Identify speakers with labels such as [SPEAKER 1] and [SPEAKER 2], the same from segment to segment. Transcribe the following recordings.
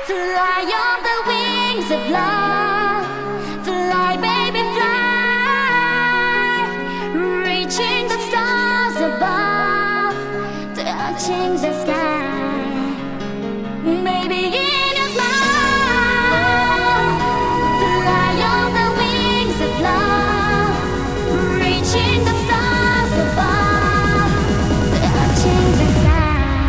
[SPEAKER 1] Fly on the wings of love. Fly, baby, fly. Reaching the stars above, touching the sky. Maybe in your smile. Fly on the wings of love. Reaching the stars above, touching the sky.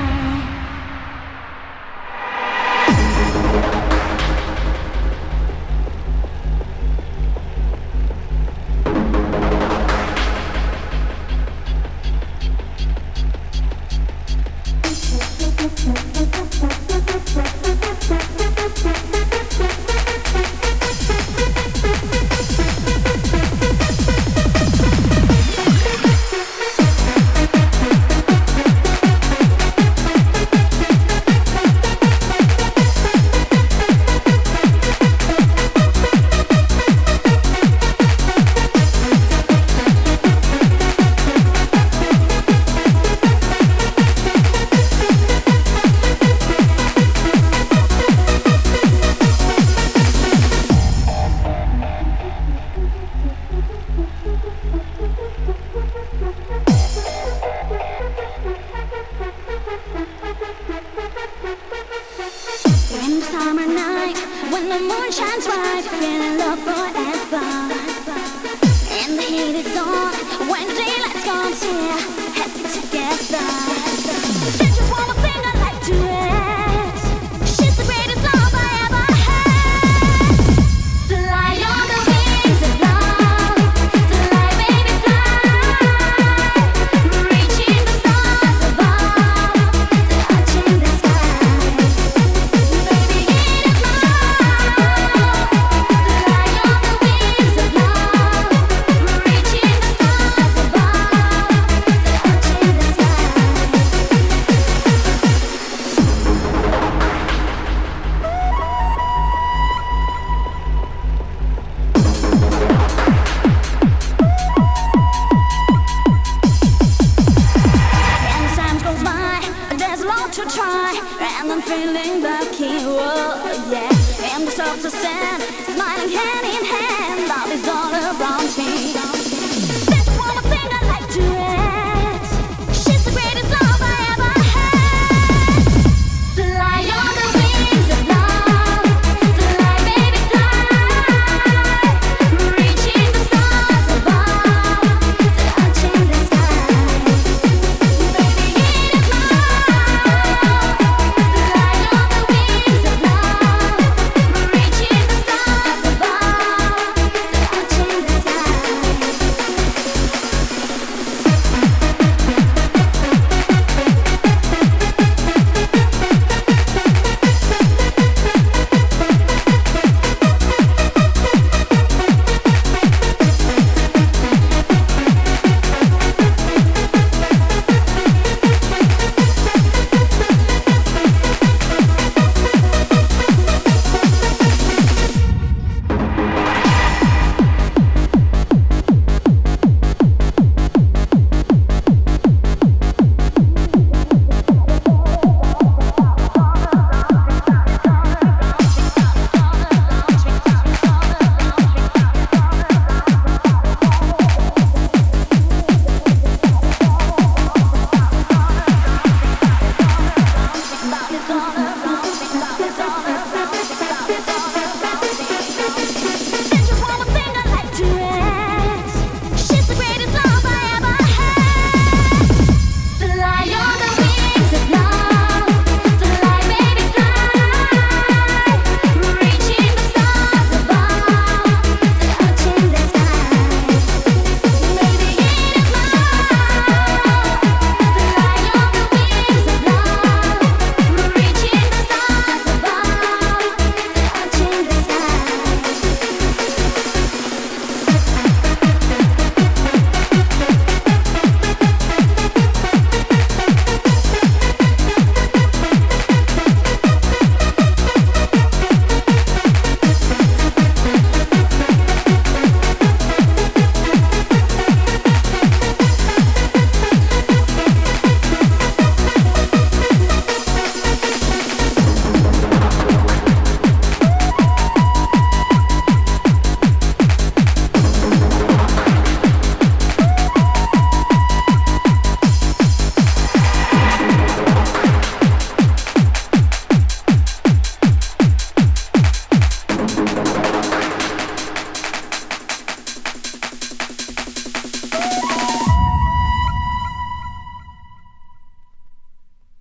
[SPEAKER 1] In the summer night, when the moon shines bright, feeling love forever. And the heat is on, when daylight comes here, happy together. She's just one more thing I like to add. She's the greatest love I ever had. Fly on the wings of love. Fly, baby, fly. Reaching the stars above, touching the sky. Baby, it is love. Fly on the wings of love. Reaching the stars above, touching the sky. And time goes by, there's a lot to try, and I'm feeling lucky, oh yeah. And the soft sand, smiling hand in hand, love is all around me.